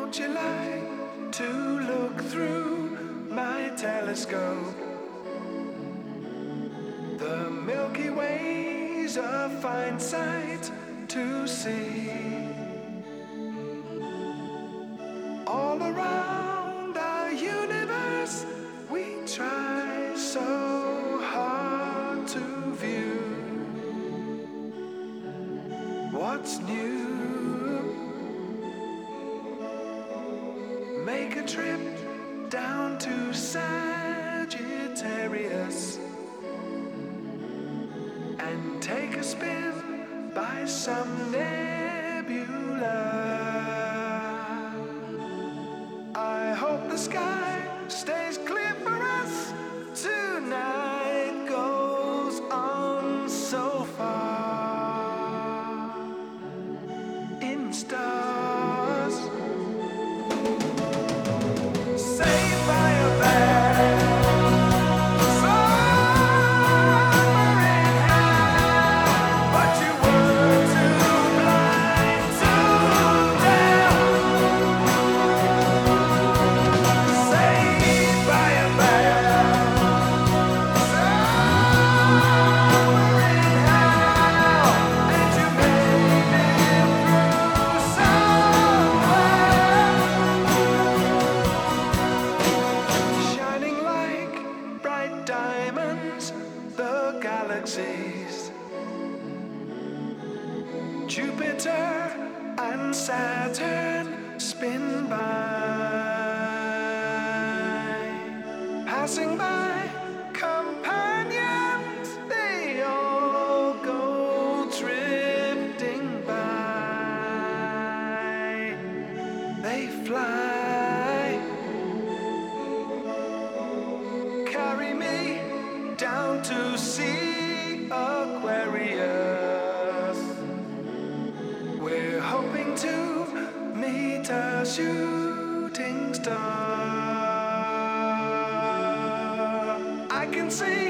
Won't you like to look through my telescope? The Milky Way's a fine sight to see. All around our universe, we try so hard to view what's new. Make a trip down to Sagittarius and take a spin by some nebula. I hope the sky stays clear for us. Tonight goes on so far in stars. Saved by a bad summer in hell, but you were too blind to tell. Saved by a bad summer in hell, and you made it through somewhere. Shining like bright diamonds, the galaxies, Jupiter and Saturn spin by, passing by companions, they all go drifting by. They fly, carry me down to see Aquarius. We're hoping to meet a shooting star. I can see